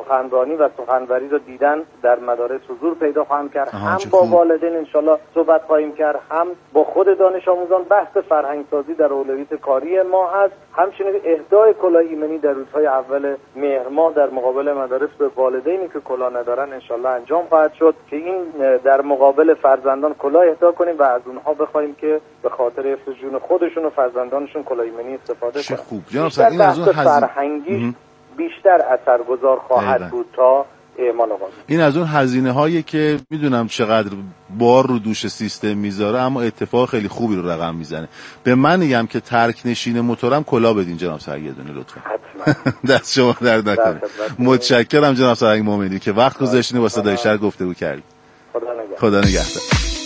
سخنرانی و سخنوری رو دیدن در مدارس حضور پیدا خواهم کرد. هم با والدین انشالله صحبت خواهیم کرد، هم با خود دانش آموزان. بحث فرهنگ سازی در اولویت کاری ما هست. همچنین اهدای کلاه ایمنی در روزهای اول مهر ماه در مقابل مدارس به والدینی که کلاه ندارن انشالله انجام خواهد شد که این در مقابل فرزندان کلاه اهدا کنیم و از اونها بخوایم که به خاطر حفظ جون خودشون و فرزندانشون کلاه ایمنی استفاده کنن. خوب جناب سعید، این از اون فرهنگی بیشتر اثرگذار خواهد بود تا اعمال قانون. این از اون هزینه‌هایی که میدونم چقدر بار رو دوش سیستم میذاره، اما اتفاق خیلی خوبی رو رقم میزنه. به من میگم که ترک نشین موتورم کلا بدین جناب سعیدونی لطفا. حتما. دست شما درد نکنه. متشکرم جناب سعید مومنی که وقت گذاشتین با صدای شهر گفتگو کردید. خدا نگهدار.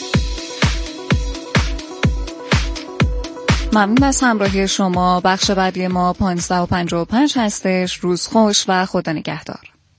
ممنون از همراهی شما. بخش بعدی ما 15:55 هستش. روز خوش و خدا نگهدار.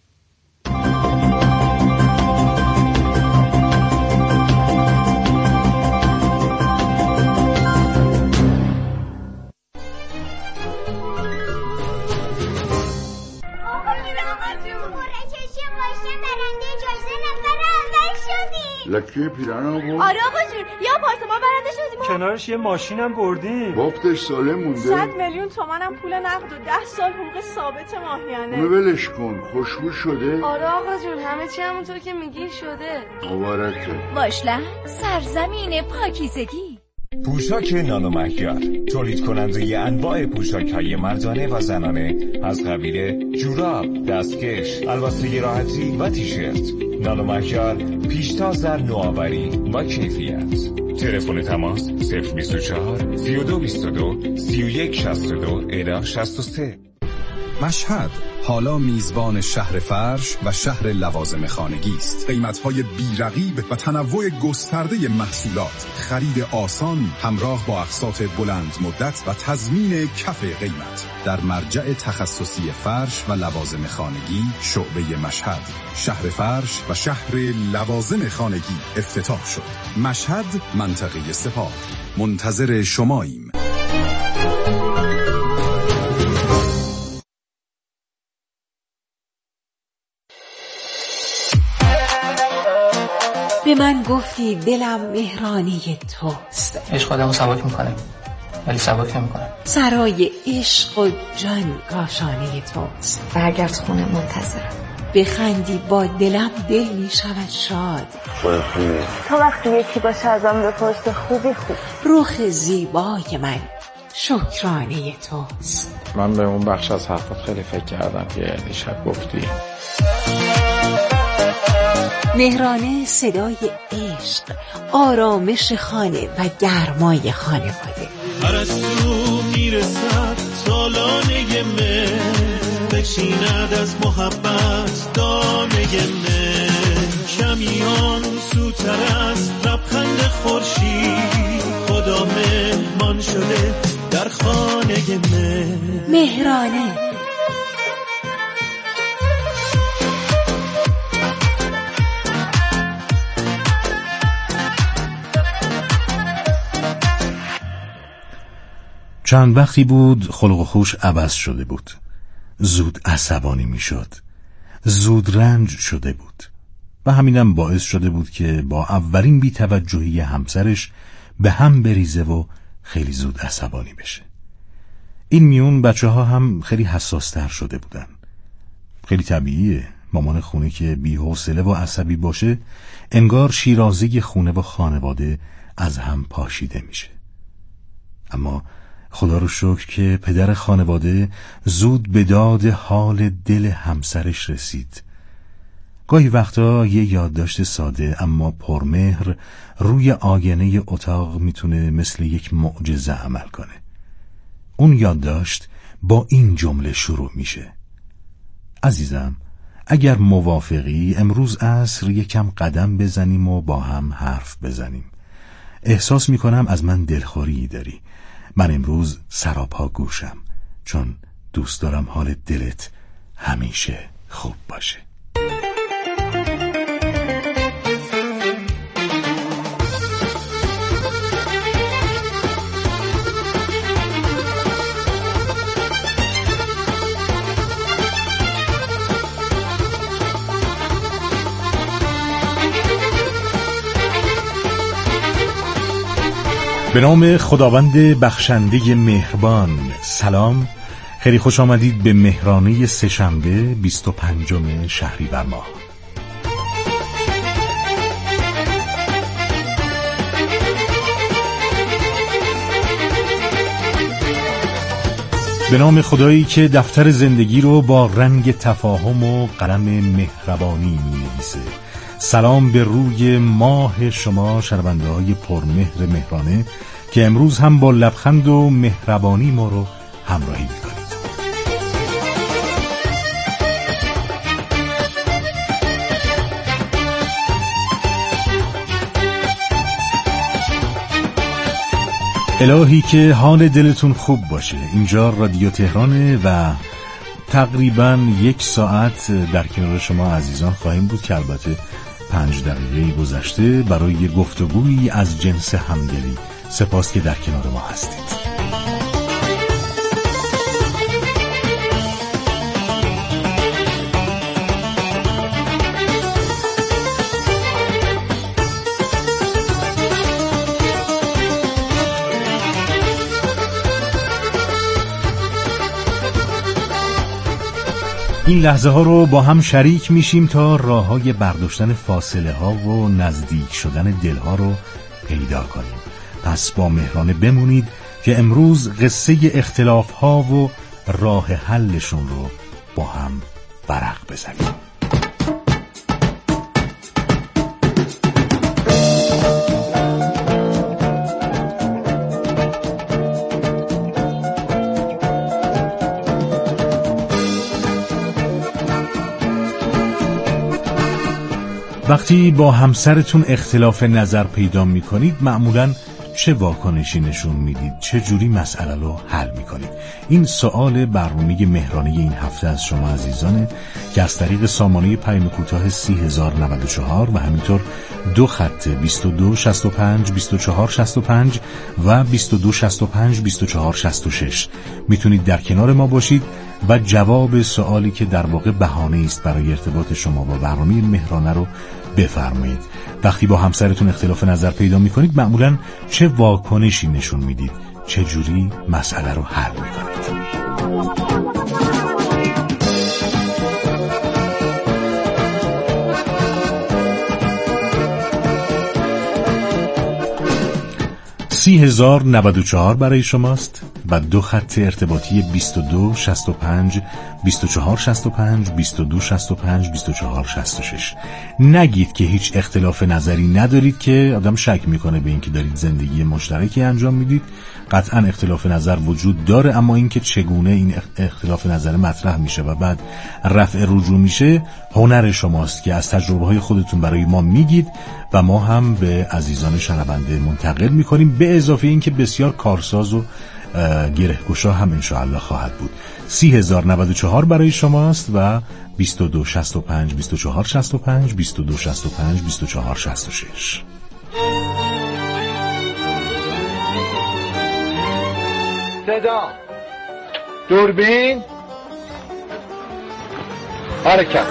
لکه پیرانو بود؟ آره آقا جون، یا آپارتمان برنده شدیم کنارش یه ماشینم بردیم. وقتش سالم مونده. 100 میلیون تومنم پول نقد و 10 سال حقوق ثابت ماهیانه. اونو ولش کن. خوشبو شده؟ آره آقا جون، همه چی همونطور که میگی شده. مبارکه. واشلند، سرزمین پاکیزگی. پوشاک نانو مهیار، تولید کننده انواع پوشاک‌های مردانه و زنانه از قبیل جوراب، دستکش، الباسه راحتی و تیشرت. نانو مهیار پیشتاز در نوآوری و کیفیت. تلفن تماس 024 3222 3162 الی 63. مشهد حالا میزبان شهر فرش و شهر لوازم خانگی است. قیمت‌های بی‌رقیب و تنوع گسترده محصولات، خرید آسان همراه با اقساط بلند مدت و تضمین کف قیمت. در مرجع تخصصی فرش و لوازم خانگی شعبه مشهد، شهر فرش و شهر لوازم خانگی افتتاح شد. مشهد، منطقه سپاه. منتظر شماییم. به من گفتی دلم مهرانی توست. عشق آدمو سبک میکنه ولی سبک نمیکنه. سرای عشق و جان کاشانه توست. برگرد خونه، منتظرم. بخندی با دلم دل میشود شاد. تا وقتی یکی باشه ازم بپرسه خوبی خوب. روح زیبای من شکرانه توست. من به اون بخش از حرفات خیلی فکر کردم که دیشب گفتی. مهرانه صدای عشق، آرامش خانه و گرمای خانواده. پرستو میرسد سالانه من، بچیند از محبت دانه من. شمیان سوتر از لبخند خورشید، خدا مهمان شده در خانه من. مهرانه. چند وقتی بود خلق و خوش عوض شده بود. زود عصبانی می شد. زود رنج شده بود. و همینم باعث شده بود که با اولین بی‌توجهی همسرش به هم بریزه و خیلی زود عصبانی بشه. این میون بچه ها هم خیلی حساس تر شده بودن. خیلی طبیعیه مامان خونه که بی‌حوصله و عصبی باشه، انگار شیرازه خونه و خانواده از هم پاشیده میشه. اما خدا رو شکر که پدر خانواده زود به داد حال دل همسرش رسید. گاهی وقتا یه یادداشت ساده اما پرمهر روی آینه اتاق میتونه مثل یک معجزه عمل کنه. اون یادداشت با این جمله شروع میشه: عزیزم، اگر موافقی امروز عصر یکم قدم بزنیم و با هم حرف بزنیم. احساس میکنم از من دلخوری داری. من امروز سراپا گوشم، چون دوست دارم حال دلت همیشه خوب باشه. به نام خداوند بخشنده مهربان. سلام، خیلی خوش آمدید به مهرانه سه‌شنبه 25 شهریور ماه. به نام خدایی که دفتر زندگی رو با رنگ تفاهم و قلم مهربانی می‌نویسه. سلام به روی ماه شما شنونده های پرمهر مهرانه که امروز هم با لبخند و مهربانی ما رو همراهی می‌کنید. الهی که حال دلتون خوب باشه. اینجا رادیو تهرانه و تقریباً 1 ساعت در کنار شما عزیزان خواهیم بود که البته 5 دقیقه گذشته برای گفتگویی از جنس همدلی. سپاس که در کنار ما هستید. این لحظه ها رو با هم شریک میشیم تا راه های برداشتن فاصله ها و نزدیک شدن دل ها رو پیدا کنیم. پس با مهرانه بمونید که امروز قصه اختلاف ها و راه حلشون رو با هم ورق بزنیم. وقتی با همسرتون اختلاف نظر پیدا میکنید معمولاً چه واکنشی نشون میدید؟ چه جوری مسئله رو حل میکنید؟ این سوال برنامه مهرانه این هفته از شما عزیزانه که از طریق سامانه پیام کوتاه 3094 و همینطور 2 خط 22 65 24 65 و 22 65 24 66 میتونید در کنار ما باشید و جواب سوالی که در واقع بهانه است برای ارتباط شما با برنامه مهرانه رو بفرمایید. وقتی با همسرتون اختلاف نظر پیدا میکنید معمولاً چه واکنشی نشون میدید؟ چه جوری مسئله رو حل میکنید؟ 30,094 برای شماست و 2 خط ارتباطی 22 65 24 65 22 65 24 66. نگید که هیچ اختلاف نظری ندارید که آدم شک میکنه به اینکه دارید زندگی مشترکی انجام میدید. قطعا اختلاف نظر وجود داره، اما اینکه چگونه این اختلاف نظر مطرح میشه و بعد رفع رجوع میشه هنر شماست که از تجربه های خودتون برای ما میگید و ما هم به عزیزان شنونده منتقل میکنیم، به اضافه اینکه بسیار کارساز و گرهگشا هم انشاءالله خواهد بود. 30,094 برای شماست و 22 65 24 65 22 65 24 66. صدا دوربین حرکت.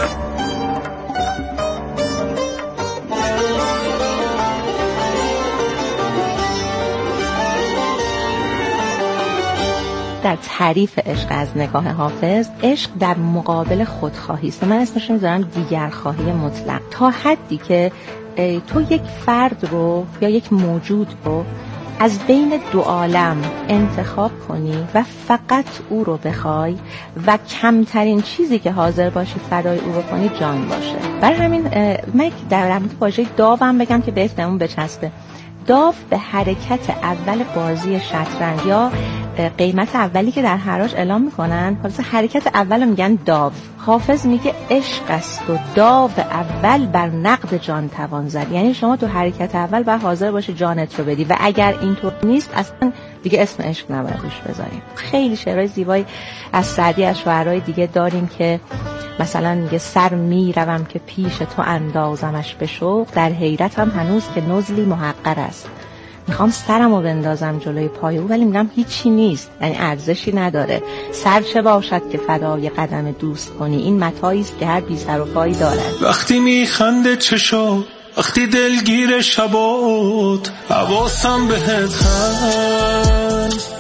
در تعریف عشق از نگاه حافظ، عشق در مقابل خودخواهی است. من اسمش رو میذارم دیگرخواهی مطلق. تا حدی که تو یک فرد رو یا یک موجود رو از بین 2 عالم انتخاب کنی و فقط او رو بخوای و کمترین چیزی که حاضر باشی فدای او بکنی جان باشه. برای همین من در مورد واژه داوم بگم که بهتمون بچسبه. داو به حرکت اول بازی شطرنج یا قیمت اولی که در حراج اعلام میکنن، حالا حرکت اول میگن داو. حافظ میگه عشق است و داو اول بر نقد جان توان زد. یعنی شما تو حرکت اول باید حاضر باشی جانت رو بدی و اگر اینطور نیست اصلا دیگه اسم عشق نباید روش بذاریم. خیلی شعرهای زیبایی از سعدی از شعرهای دیگه داریم که مثلا میگه سر میروم که پیش تو اندازمش به شوق، در حیرتم هنوز که نزلی محقر است. میخوام سرمو بندازم جلوی پای او ولی میگم هیچی نیست، یعنی ارزشی نداره. سر چه باشد که فدای قدم دوست کنی، این متاعی است که هر بی سر و پایی دارد. وقتی میخنده چشا وقتی دلگیر شبات حواسم بهت هست،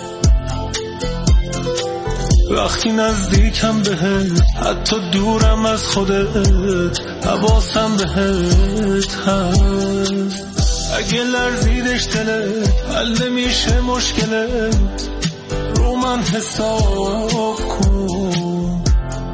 وقتی نزدیکم بهت حتی دورم از خودت حواسم بهت هست. اگه لرزیدش دلت حل نمیشه مشکلت، رو من حساب کن،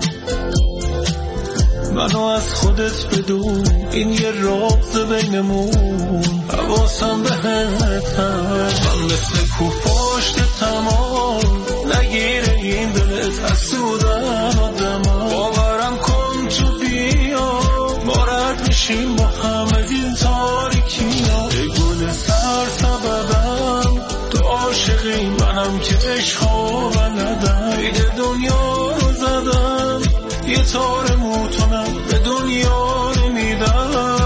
منو از خودت بدون، این یه راز بینمون حواسم بهت هست. من مثل کوه پشت تمام نگیره این دلت حسودن آدم، باورم کن تو بیا ما رد میشیم با هم از این تاریکی ها. ای گل سر سببم تو عاشقی، منم که عشقا بلدم، عید دنیا رو زدم یه تار موتونم به دنیا نمیدم.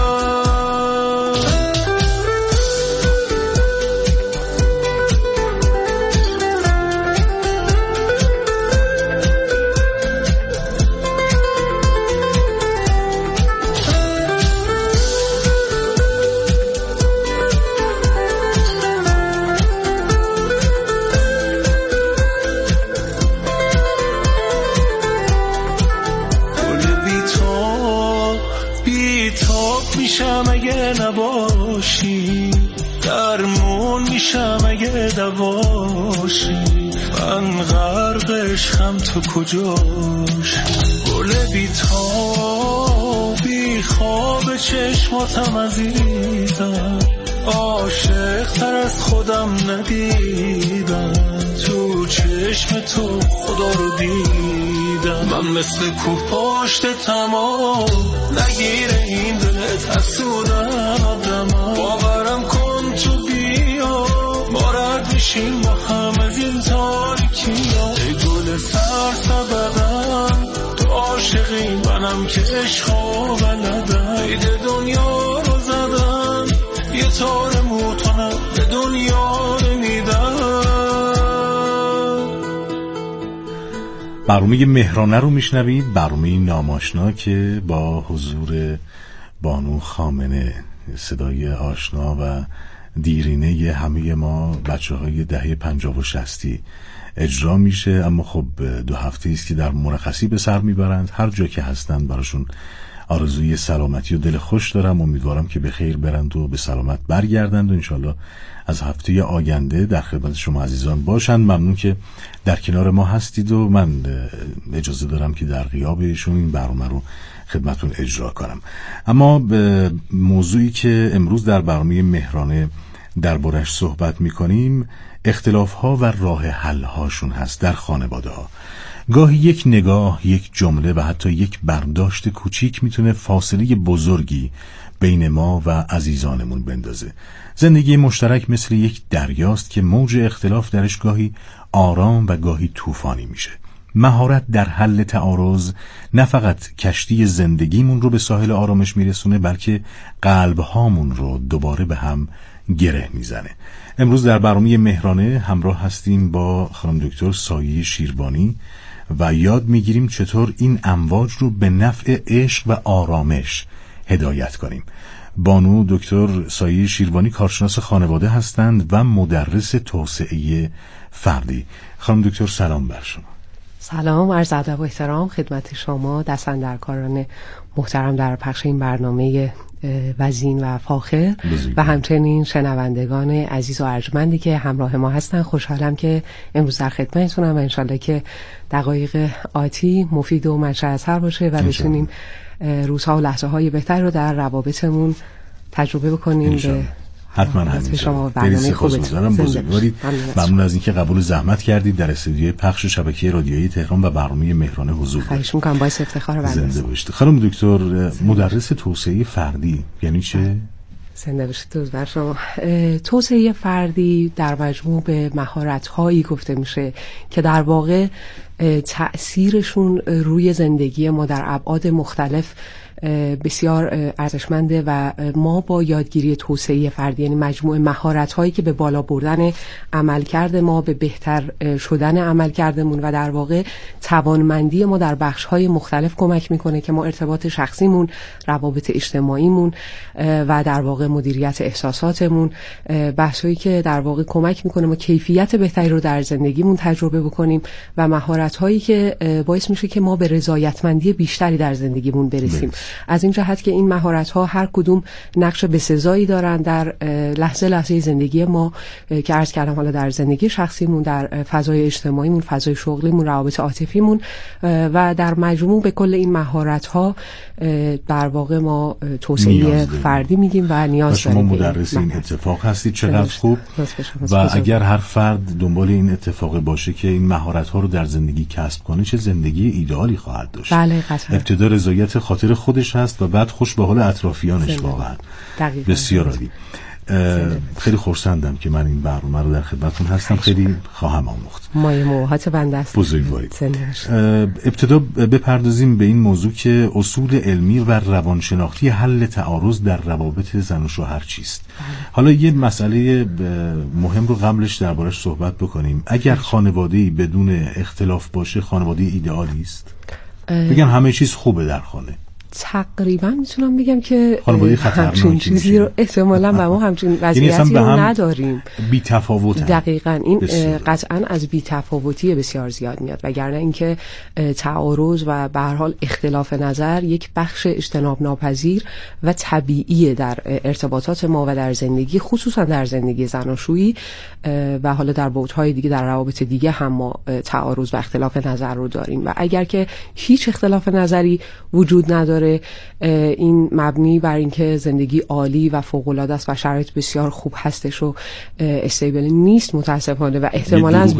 میشم اگه نباشی، درمون میشم اگه دواشی، من غرق عشقم تو کجاش، گل بی‌تابی خواب چشماتم عزیزم، عاشق تر از خودم ندیدم، تو چشم تو خدا رو دیدم. من مثل کوه پشت تمام نگیره این دلت حسودن آدم، باورم کن تو بیا ما رد میشیم با هم از این تاریکی ها. ای گل سر سببم تو عاشقی، منم که عشقا بلدم، عید دنیا رو زدم یه تار موتونم به دنیا نمیدم. برنامه مهرانه رو میشنوید، برنامه ناماشنا که با حضور بانو خامنه، صدای آشنا و دیرینه همه ما بچه های دهه 50 و 60 اجرا میشه. اما خب 2 هفته است که در مرخصی به سر میبرند، هر جا که هستند براشون آرزوی سلامتی و دل خوش دارم. امیدوارم که به خیر برند و به سلامت برگردند و انشالله از هفته آینده در خدمت شما عزیزان باشند. ممنون که در کنار ما هستید و من اجازه دارم که در غیاب ایشون این برنامه رو خدمتون اجرا کنم. اما به موضوعی که امروز در برنامه مهرانه دربارش صحبت میکنیم اختلاف‌ها و راه حل‌هاشون هست در خانواده‌ها. گاهی یک نگاه، یک جمله و حتی یک برداشت کوچیک میتونه فاصله بزرگی بین ما و عزیزانمون بندازه. زندگی مشترک مثل یک دریاست که موج اختلاف درش گاهی آرام و گاهی طوفانی میشه. مهارت در حل تعارض نه فقط کشتی زندگیمون رو به ساحل آرامش میرسونه، بلکه قلبهامون رو دوباره به هم گره میزنه. امروز در برنامه مهرانه همراه هستیم با خانم دکتر سایه شیروانی و یاد میگیریم چطور این امواج رو به نفع عشق و آرامش هدایت کنیم. بانو دکتر سایه شیروانی کارشناس خانواده هستند و مدرس توسعه فردی. خانم دکتر سلام بر شما. سلام، عرض ادب و احترام خدمت شما دستاندرکاران محترم در پخش این برنامه وزین و فاخر و همچنین شنوندگان عزیز و ارجمندی که همراه ما هستن. خوشحالم که امروز در خدمتتونم و انشالله که دقایق آتی مفید و منشأ اثر باشه و بتونیم روزها و لحظه های بهتر رو در روابطمون تجربه بکنیم. به حتما همینجا خیلی سپاسگزارم، بزرگوارید. ممنون از اینکه قبول زحمت کردید در استودیوی پخش شبکه رادیویی تهران و برنامه مهرانه حضور دارید. خواهش می‌کنم، باعث افتخار بنده. زنده باشید. خانم دکتر، مدرس توسعه فردی یعنی چه؟ زنده باشید. دوست بر شما. توسعه فردی در مجموع به مهارت‌هایی گفته میشه که در واقع تأثیرشون روی زندگی ما در ابعاد مختلف بسیار ارزشمنده و ما با یادگیری توسعه فردی، یعنی مجموعه مهارت‌هایی که به بالا بردن عملکرد ما، به بهتر شدن عملکردمون و در واقع توانمندی ما در بخش‌های مختلف کمک میکنه که ما ارتباط شخصیمون، روابط اجتماعیمون و در واقع مدیریت احساساتمون، بحثایی که در واقع کمک میکنه ما کیفیت بهتری رو در زندگیمون تجربه بکنیم و مهارت‌هایی که باعث میشه که ما به رضایتمندی بیشتری در زندگیمون برسیم. از این جهت که این مهارت‌ها هر کدوم نقش بسزایی دارن در لحظه زندگی ما که عرض کردم، حالا در زندگی شخصیمون، در فضای اجتماعیمون، فضای شغلیمون، روابط عاطفیمون و در مجموع به کل این مهارت‌ها در واقع ما توسعه فردی میگیم و نیاز داریم. شما مدرس این اتفاق هستید، چقدر خوب. و اگر هر فرد دنبال این اتفاق باشه که این مهارت‌ها رو در زندگی کسب کنه، چه زندگی ایدئالی خواهد داشت. بله، قطعا. ابتدا رضایت خاطر خودش هست و بعد خوش به حال اطرافیانش. واقعا بسیار عالی. خیلی خرسندم که من این برنامه رو در خدمتتون هستم. خیلی خواهم آموخت. مایه موهات بنده است. بزرگوارید. ابتدا بپردازیم به این موضوع که اصول علمی و روانشناختی حل تعارض در روابط زن و شوهر چیست. حالا یه مسئله مهم رو قبلش دربارش صحبت بکنیم. اگر خانواده‌ای بدون اختلاف باشه، خانواده ایدئالی است؟ بگم همه چیز خوبه در خانه. تقریبا میتونم بگم که همچین چیزی رو احتمالاً و ما همچین وضعیتی رو نداریم. بی‌تفاوت. دقیقاً این قطعاً از بی‌تفاوتی بسیار زیاد میاد، وگرنه اینکه تعارض و به هر حال اختلاف نظر یک بخش اجتناب ناپذیر و طبیعیه در ارتباطات ما و در زندگی، خصوصاً در زندگی زناشویی و حالا در بعدهای دیگه، در روابط دیگه هم ما تعارض و اختلاف نظر رو داریم و اگر که هیچ اختلاف نظری وجود نداره، این مبنی بر اینکه زندگی عالی و فوق‌العاده است و شرایط بسیار خوب هستش و استیبل نیست متاسفانه و احتمالاً از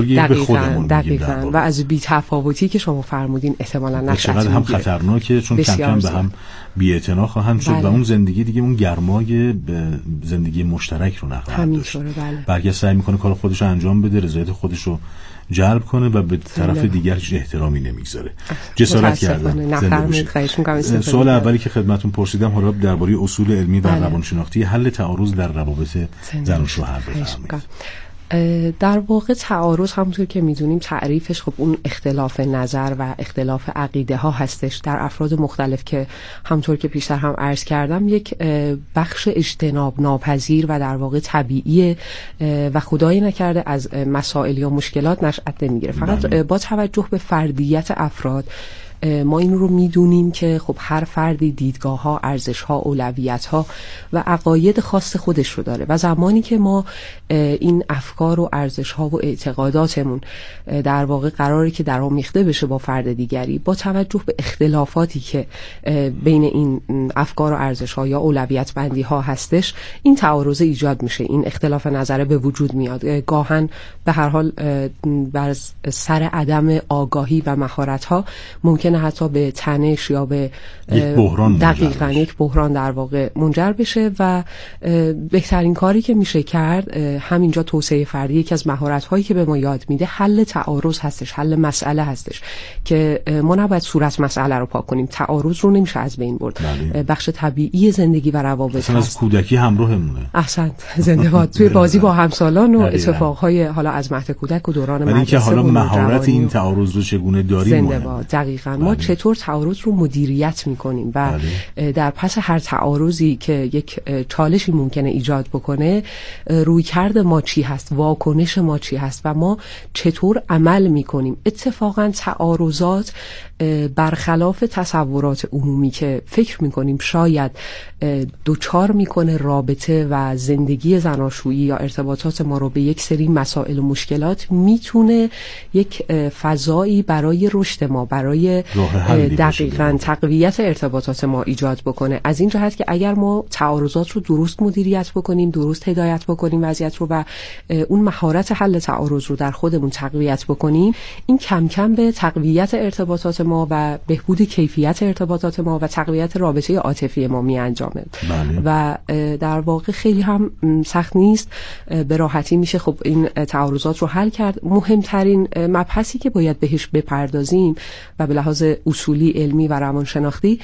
دقیقاً و از بی‌تفاوتی که شما فرمودین احتمالاً نشأت میگیره. هم خطرناکه چون کم کم به هم بی‌اعتنا خواهند شد و اون زندگی دیگه اون گرمای زندگی مشترک رو نخواهد داشت. بلکه سعی میکنه کار خودش رو انجام بده، رضایت خودش رو جلب کنه و به طرف دیگر هیچ احترامی نمیگذاره. جسارت کردن. سوال اولی که خدمتتون پرسیدم حالا درباره اصول علمی و روانشناختی حل تعارض در روابط زن و شوهر بفرمایید. در واقع تعارض همونطور که میدونیم تعریفش خب اون اختلاف نظر و اختلاف عقیده ها هستش در افراد مختلف که همونطور که پیشتر هم عرض کردم یک بخش اجتناب ناپذیر و در واقع طبیعیه و خدایی نکرده از مسائل یا مشکلات نشأت نمیگیره. فقط با توجه به فردیت افراد ما این رو میدونیم که خب هر فردی دیدگاه‌ها، ارزش‌ها، اولویت‌ها و عقاید خاص خودش رو داره و زمانی که ما این افکار و ارزش‌ها و اعتقاداتمون در واقع قراره که درآمیخته بشه با فرد دیگری، با توجه به اختلافاتی که بین این افکار و ارزش‌ها یا اولویت بندی‌ها هستش، این تعارض ایجاد میشه، این اختلاف نظر به وجود میاد. گاهن به هر حال بر سر عدم آگاهی و مهارت‌ها ممکن حتی به تنش یا به یک بحران یک بحران در واقع منجر بشه و بهترین کاری که میشه کرد همینجا توسعه فردی یکی از مهارت‌هایی که به ما یاد میده حل تعارض هستش، حل مسئله هستش که ما نباید صورت مسئله رو پاک کنیم، تعارض رو نمیشه از بین برد. بخش طبیعی زندگی و روابط هست. از کودکی همراهمونه. احسنت، زنده باد. توی بازی با همسالان و اتفاقهای حالا از مهد کودک و دوران مدرسه اینکه حالا مهارت این تعارض رو چگونه داریم. زنده باد. دقیقاً. ما چطور تعارض رو مدیریت میکنیم و در پس هر تعارضی که یک چالشی ممکنه ایجاد بکنه رویکرد ما چی هست، واکنش ما چی هست و ما چطور عمل میکنیم. اتفاقا تعارضات برخلاف تصورات عمومی که فکر میکنیم شاید دوچار میکنه رابطه و زندگی زناشویی یا ارتباطات ما رو به یک سری مسائل و مشکلات، میتونه یک فضایی برای رشد ما، برای دقیقاً تقویت ارتباطات ما ایجاد بکنه. از این جهت که اگر ما تعارضات رو درست مدیریت بکنیم، درست هدایت بکنیم وضعیت رو و اون مهارت حل تعارض رو در خودمون تقویت بکنیم، این کم کم به تقویت ارتباطات ما و بهبود کیفیت ارتباطات ما و تقویت رابطه عاطفی ما می انجامه. و در واقع خیلی هم سخت نیست، به راحتی میشه خب این تعارضات رو حل کرد. مهمترین مبحثی که باید بهش بپردازیم و به لحاظ اصولی علمی و روانشناختی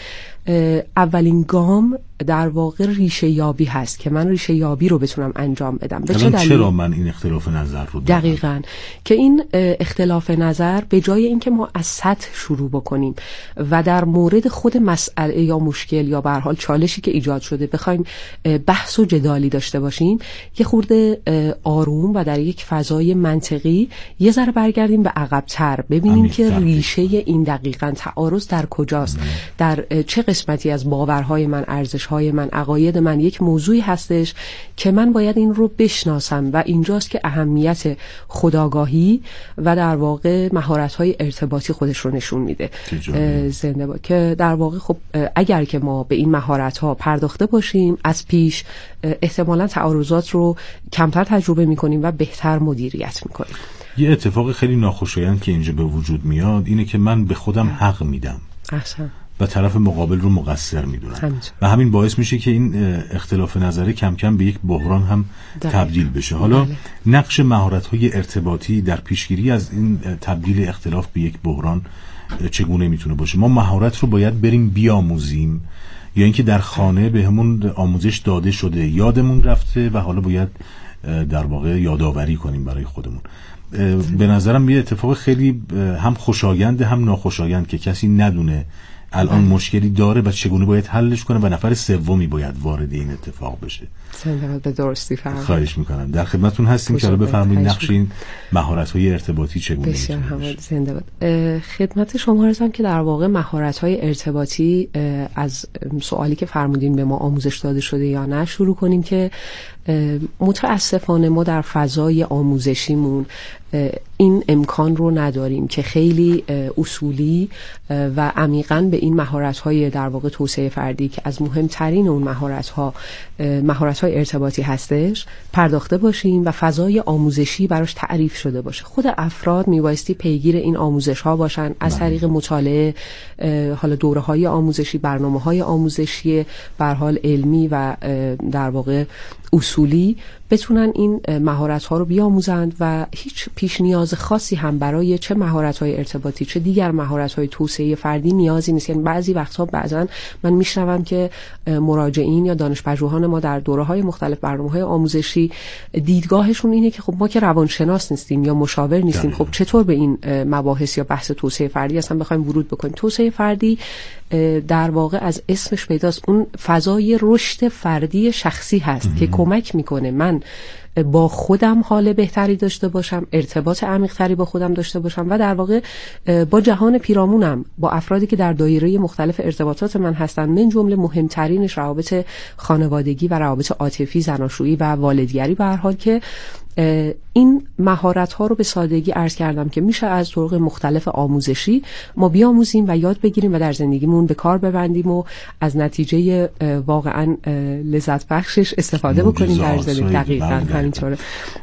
اولین گام در واقع ریشه یابی هست که من ریشه یابی رو بتونم انجام بدم. به چه دلیل؟ چرا من این اختلاف نظر رو دارم؟ دقیقاً که این اختلاف نظر به جای اینکه ما از سطح شروع بکنیم و در مورد خود مسئله یا مشکل یا به هر حال چالشی که ایجاد شده بخوایم بحث و جدالی داشته باشیم، یه خورده آروم و در یک فضای منطقی یه ذره برگردیم به عقب‌تر، ببینیم که ریشه این دقیقاً تعارض در کجاست، در چه قسمتی از باورهای من، ارزش‌های من، عقاید من یک موضوعی هستش که من باید این رو بشناسم و اینجاست که اهمیت خودآگاهی و در واقع مهارت‌های ارتباطی خودش رو نشون میده. زنده با که در واقع خب اگر که ما به این مهارت‌ها پرداخته باشیم از پیش احتمالاً تعارضات رو کمتر تجربه می‌کنیم و بهتر مدیریت می‌کنیم. یه اتفاق خیلی ناخوشایند که اینجا به وجود میاد اینه که من به خودم حق میدم و طرف مقابل رو مقصر میدونم و همین باعث میشه که این اختلاف نظری کم کم به یک بحران هم تبدیل بشه. حالا نقش مهارت‌های ارتباطی در پیشگیری از این تبدیل اختلاف به یک بحران چگونه میتونه باشه؟ ما مهارت رو باید بریم بیاموزیم یا اینکه در خانه به همون آموزش داده شده، یادمون رفته و حالا باید در واقع یادآوری کنیم برای خودمون؟ به نظرم یه اتفاق خیلی هم خوشایند هم ناخوشایند که کسی ندونه الان مشکلی داره و چگونه باید حلش کنه و نفر سومی باید وارد این اتفاق بشه. زنده به درستی فرمایید. خواهش میکنم. در خدمتتون هستیم که بفرمایید نقش این مهارت‌های ارتباطی چگونه میتونه باشه. زنده باد. خدمت شما هستم که در واقع مهارت‌های ارتباطی از سوالی که فرمودین به ما آموزش داده شده یا نه شروع کنیم که متاسفانه ما در فضای آموزشیمون این امکان رو نداریم که خیلی اصولی و عمیقاً به این مهارت‌های در واقع توسعه فردی که از مهمترین اون مهارت‌های ارتباطی هستش پرداخته باشیم و فضای آموزشی براش تعریف شده باشه. خود افراد میبایستی پیگیر این آموزش‌ها باشن از طریق مطالعه، حالا دوره‌های آموزشی، برنامه‌های آموزشی به هر حال علمی و در واقع اصولی بتونن این مهارت‌ها رو بیاموزند و هیچ پیش نیاز خاصی هم برای چه مهارت‌های ارتباطی چه دیگر مهارت‌های توسعه فردی نیازی نیست. یعنی بعضا من میشنوم که مراجعین یا دانش‌پژوهان ما در دوره‌های مختلف برنامه‌های آموزشی دیدگاهشون اینه که خب ما که روانشناس نیستیم یا مشاور نیستیم، خب چطور به این مباحث یا بحث توسعه فردی اصلا بخوایم ورود بکنیم؟ توسعه فردی در واقع از اسمش پیداست، اون فضای رشد فردی شخصی هست که کمک میکنه من با خودم حال بهتری داشته باشم، ارتباط عمیق‌تری با خودم داشته باشم و در واقع با جهان پیرامونم، با افرادی که در دایره مختلف ارتباطات من هستن، من جمله مهمترینش روابط خانوادگی و روابط عاطفی، زناشویی و والدگری به هر حال که این مهارت‌ها رو به سادگی عرض کردم که میشه از طرق مختلف آموزشی ما بیاموزیم و یاد بگیریم و در زندگیمون به کار ببندیم و از نتیجه واقعا لذت بخشش استفاده بکنیم در زندگی. دقیقاً همینطوره.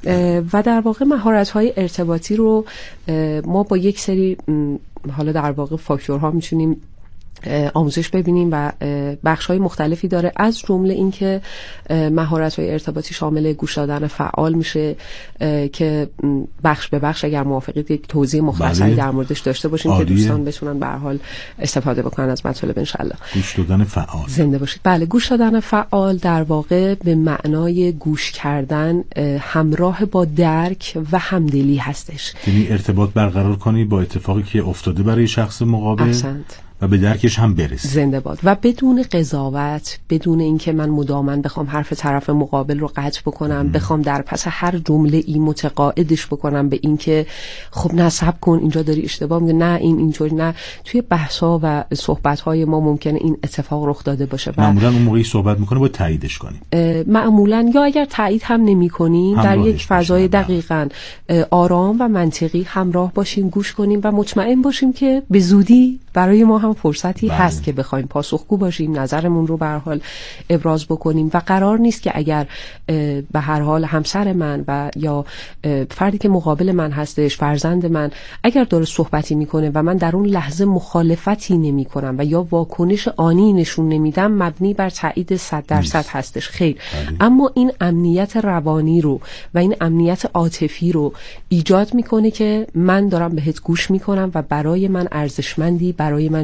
و در واقع مهارت‌های ارتباطی رو ما با یک سری حالا در واقع فاکتورها میتونیم آموزش ببینیم و بخش‌های مختلفی داره، از جمله این که مهارت‌های ارتباطی شامل گوش دادن فعال میشه که بخش به بخش اگر موافقید یک توضیح مختصری در موردش داشته باشیم که دوستان بتونن به هر حال استفاده بکنن از مطالب ان شاءالله. گوش دادن فعال. زنده باشید. بله، گوش دادن فعال در واقع به معنای گوش کردن همراه با درک و همدلی هستش. یعنی ارتباط برقرار کنی با اتفاقی که افتاده برای شخص مقابل. احسنت. و به درکش هم برسی. زنده باد. و بدون قضاوت، بدون اینکه من مداماً بخوام حرف طرف مقابل رو قطع بکنم، بخوام در پس هر جمله ای متقاعدش بکنم به اینکه خب نه صبر کن اینجا داری اشتباه میگی، نه این اینطوری، نه. توی بحث‌ها و صحبت‌های ما ممکنه این اتفاق رخ داده باشه. معمولاً اون موقعی صحبت می‌کنه باید تاییدش کنیم. معمولاً یا اگر تایید هم نمی‌کنیم در یک فضای دقیقاً آرام و منطقی همراه باشیم، گوش کنیم و مطمئن باشیم که به زودی برای ما هم فرصتی هست که بخوایم پاسخگو باشیم، نظرمون رو به هر حال ابراز بکنیم و قرار نیست که اگر به هر حال همسر من و یا فردی که مقابل من هستش، فرزند من، اگر داره صحبتی میکنه و من در اون لحظه مخالفتی نمی کنم و یا واکنش آنی نشون نمیدم، مبنی بر تایید 100% هستش. خیر. اما این امنیت روانی رو و این امنیت عاطفی رو ایجاد میکنه که من دارم بهت گوش میکنم و برای من ارزشمندی، برای من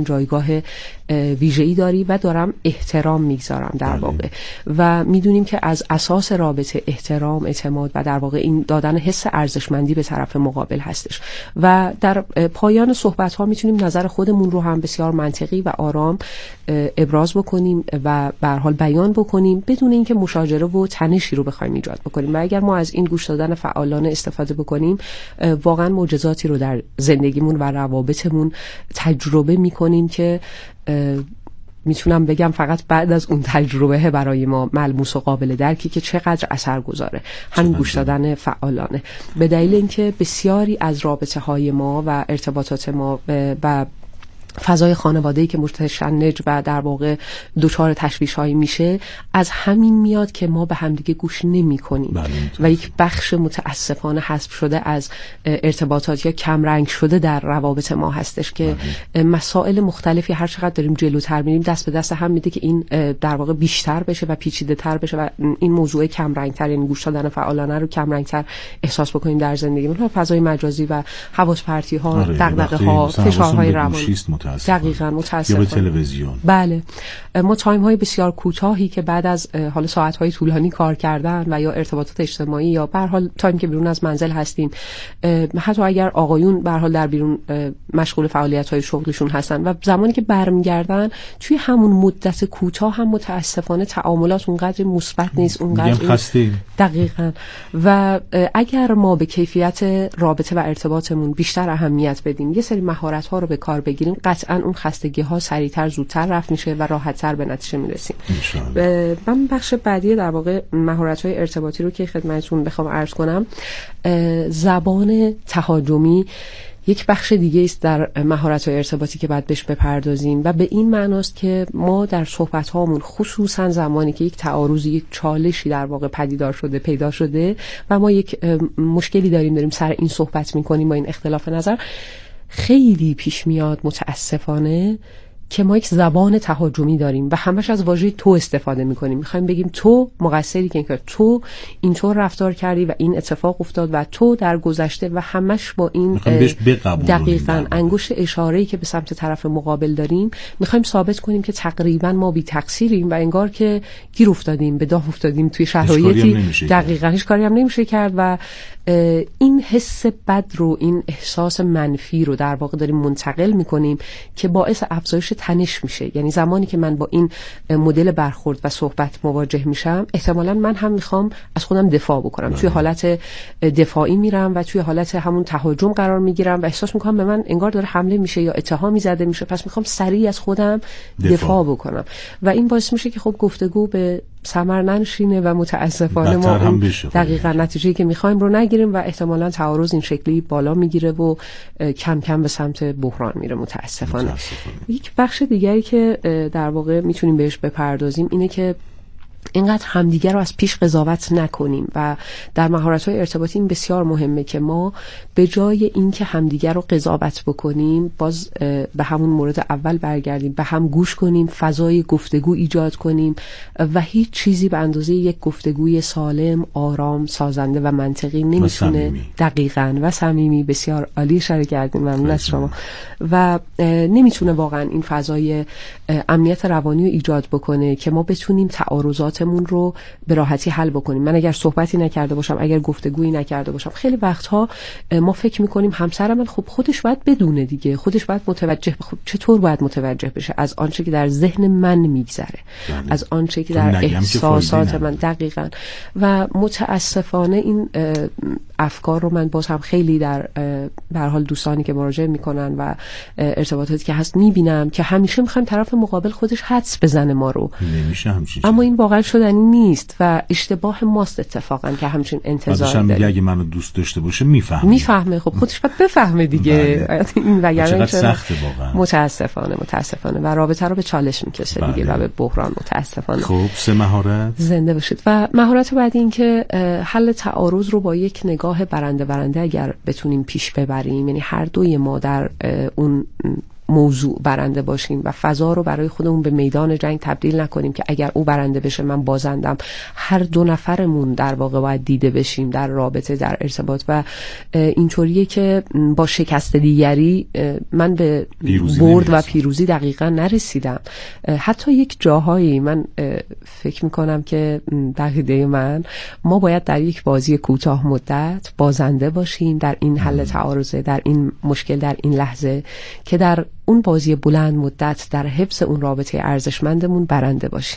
جایگاه ویژه‌ای داری و دارم احترام میگذارم در واقع و میدونیم که از اساس رابطه احترام، اعتماد و در واقع این دادن حس ارزشمندی به طرف مقابل هستش و در پایان صحبت ها میتونیم نظر خودمون رو هم بسیار منطقی و آرام ابراز بکنیم و به هر حال بیان بکنیم بدون اینکه مشاجره و تنشی رو بخوایم ایجاد بکنیم و اگر ما از این گوش دادن فعالانه استفاده بکنیم واقعا معجزاتی رو در زندگیمون و روابطمون تجربه میکنیم که میتونم بگم فقط بعد از اون تجربه برای ما ملموس و قابل درکی که چقدر اثر گذاره همین گوش دادن فعالانه، به دلیل اینکه بسیاری از رابطه های ما و ارتباطات ما و فضای خانواده‌ای که متشنج و در واقع دچار تشویش‌هایی میشه از همین میاد که ما به همدیگه گوش نمی‌کنیم و یک بخش متاسفانه حذف شده از ارتباطات یا کم رنگ شده در روابط ما هستش که مسائل مختلفی هر چقدر داریم جلوتر میریم دست به دست هم میده که این در واقع بیشتر بشه و پیچیده‌تر بشه و این موضوع کم رنگ‌تر یعنی گوش دادن فعالانه رو کم رنگ‌تر احساس بکنیم در زندگیمون، فضای مجازی و حواس پرتی‌ها، دغدغه‌ها، فشارهای روانی دقیقاً متاسفانه یا به تلویزیون. بله ما تایم های بسیار کوتاهی که بعد از حالا ساعت های طولانی کار کردن و یا ارتباطات اجتماعی یا به هر حال تایم که بیرون از منزل هستیم، حتی اگر آقایون به هر حال در بیرون مشغول فعالیت های شغلشون هستن و زمانی که برمیگردن توی همون مدت کوتاه هم متاسفانه تعاملات اونقدر مثبت نیست، اونقدر خستیم. دقیقاً و اگر ما به کیفیت رابطه و ارتباطمون بیشتر اهمیت بدیم، یه سری مهارت ها رو به کار بگیریم، قطعاً اون خستگی ها سریعتر زودتر رفع میشه و راحت‌تر به نتیجه میرسیم. من بخش بعدی در واقع مهارت‌های ارتباطی رو که خدمتتون بخوام عرض کنم، زبان تهاجمی یک بخش دیگه است در مهارت‌های ارتباطی که باید بهش بپردازیم و به این معناست که ما در صحبت‌هامون خصوصا زمانی که یک تعارضی، یک چالشی در واقع پدیدار شده، پیدا شده و ما یک مشکلی داریم سر این صحبت می‌کنیم با این اختلاف نظر، خیلی پیش میاد متاسفانه که ما یک زبان تهاجمی داریم و همش از واژه تو استفاده میکنیم. میخوایم بگیم تو مقصری که تو اینطور رفتار کردی و این اتفاق افتاد و تو در گذشته و همش با این دقیقاً انگشت اشاره‌ای که به سمت طرف مقابل داریم میخوایم ثابت کنیم که تقریبا ما بی تقصیریم و انگار که گیر افتادیم، به دام افتادیم توی شرایطی دقیقاً هیچ کاری هم نمیشه کرد و این حس بد رو، این احساس منفی رو در واقع داریم منتقل میکنیم که باعث افزایش تنش میشه. یعنی زمانی که من با این مدل برخورد و صحبت مواجه میشم، احتمالاً من هم میخوام از خودم دفاع بکنم، توی حالت دفاعی میرم و توی حالت همون تهاجم قرار میگیرم و احساس میکنم به من انگار داره حمله میشه یا اتهامی زده میشه، پس میخوام سریع از خودم دفاع بکنم و این باعث میشه که خب گفتگو به ثمر ننشینه و متاسفانه ما دقیقاً نتیجه‌ای که میخوایم رو نگیریم و احتمالاً تعارض این شکلی بالا میگیره و کم کم به سمت بحران میره متاسفانه. یک بخش دیگری که در واقع میتونیم بهش بپردازیم اینه که اینقدر همدیگر رو از پیش قضاوت نکنیم و در مهارت‌های ارتباطی این بسیار مهمه که ما به جای اینکه همدیگر رو قضاوت بکنیم باز به همون مورد اول برگردیم، به هم گوش کنیم، فضای گفتگو ایجاد کنیم و هیچ چیزی به اندازه یک گفتگوی سالم، آرام، سازنده و منطقی نمیتونه دقیقاً و صمیمی. بسیار عالی اشاره کردین، ممنون از شما. و نمیتونه واقعاً این فضای امنیت روانی رو ایجاد بکنه که ما بتونیم تعارضاتمون رو به راحتی حل بکنیم. من اگر صحبتی نکرده باشم، اگر گفتگویی نکرده باشم، خیلی وقتها ما فکر میکنیم همسر من خب خودش باید بدونه دیگه، خودش باید متوجه، خب چطور باید متوجه بشه از آنچه که در ذهن من میگذره، از آنچه که در احساسات من دقیقاً. و متاسفانه این افکار رو من باز هم خیلی در به هر حال دوستانی که مراجعه میکنن و ارتباطاتی که هست میبینم که همیشه میخوایم طرف مقابل خودش حدس بزنه ما رو، نمیشه همچین، اما این واقعا شدنی نیست و اشتباه ماست اتفاقا که همچین انتظاری داریم. میگه اگه منو دوست داشته باشه میفهمه، خب خودش باید بفهمه دیگه. این وگرنه سخته واقعا، متاسفانه و رابطه رو به چالش میکشه دیگه و به بحران متاسفانه. خب 3 مهارت زنده باشید. و مهارت بعدی این که حل تعارض رو با یک نگاه برنده اگر بتونیم پیش ببریم، یعنی هر دوی ما در اون موضوع برنده باشیم و فضا رو برای خودمون به میدان جنگ تبدیل نکنیم که اگر او برنده بشه من بازندم. هر دو نفرمون در واقع باید دیده بشیم در رابطه، در ارتباط و اینطوریه که با شکست دیگری من به برد و پیروزی دقیقا نرسیدم. حتی یک جاهایی من فکر میکنم که در ایده من ما باید در یک بازی کوتاه مدت بازنده باشیم در این حل تعارضه، در این مشکل، در این لحظه، که در اون بازی بلند مدت در حفظ اون رابطه ارزشمندمون برنده باشیم.